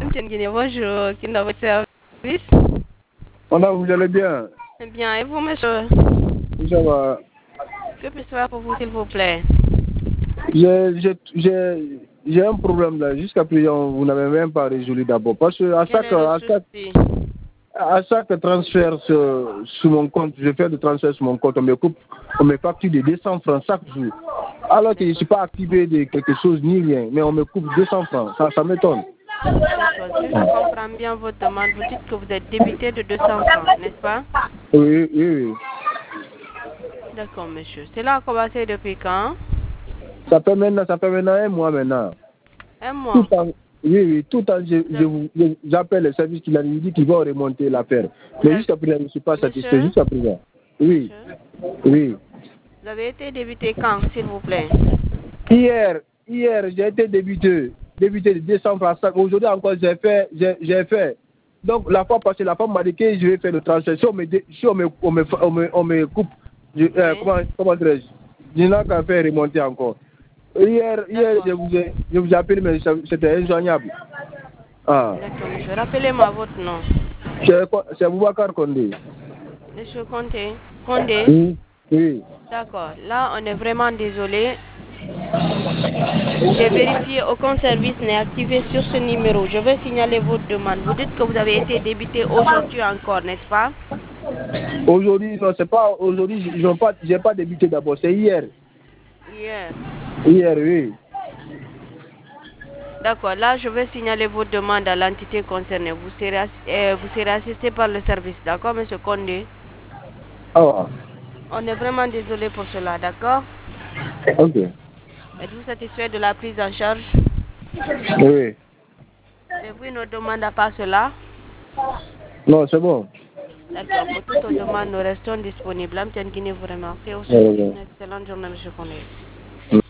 Bonjour, qui est dans votre service? Madame, vous allez bien? Bien, et vous, monsieur? Ça va. Que puis-je faire pour vous, s'il vous plaît? J'ai un problème là. Jusqu'à présent, vous n'avez même pas résolu d'abord. Parce que Quel est le souci? à chaque transfert sur mon compte, je fais le transfert sur mon compte, on me facture de 200 francs chaque jour. Alors que je ne suis pas activé de quelque chose ni rien, mais on me coupe 200 francs. Ça m'étonne. D'accord. Si je comprends bien votre demande, vous dites que vous êtes débité de 200 francs, n'est-ce pas? Oui, oui, oui. D'accord, monsieur. Cela a commencé depuis quand? Ça fait maintenant un mois maintenant. Un Tout mois. le temps, oui, oui, tout le temps, j'appelle le service qui me dit qu'ils vont remonter l'affaire. Mais jusqu'à présent, je ne suis pas satisfait. Jusqu'à présent. Oui. Monsieur? Oui. Vous avez été débité quand, s'il vous plaît? Hier, j'ai été débité de 200 francs. Aujourd'hui encore, j'ai fait. Donc, la fois passée, la femme m'a dit que je vais faire le transfert. Si on me coupe, comment dirais-je? Je n'ai qu'à faire remonter encore. Hier je vous ai appelé, mais c'était injoignable. Ah. D'accord, monsieur. Rappelez-moi votre nom. C'est Boubacar Condé. Monsieur Condé. Condé? Oui. Oui. D'accord. Là, on est vraiment désolé. J'ai vérifié, aucun service n'est activé sur ce numéro. Je vais signaler votre demande. Vous dites que vous avez été débité aujourd'hui encore, n'est-ce pas? Aujourd'hui, non, c'est pas aujourd'hui, j'ai pas débuté d'abord, c'est hier. Hier. Hier, oui. D'accord, là je vais signaler votre demande à l'entité concernée. Vous serez assisté par le service, d'accord, monsieur Condé? Ah. On est vraiment désolé pour cela, d'accord? Ok. Êtes-vous satisfait de la prise en charge? Oui. Avez-vous une autre demande à part cela? Non, c'est bon. D'accord, pour toute autre demande, nous restons disponibles. Amtian Guinée vous remercie. Aussi, une excellente journée, monsieur Condé.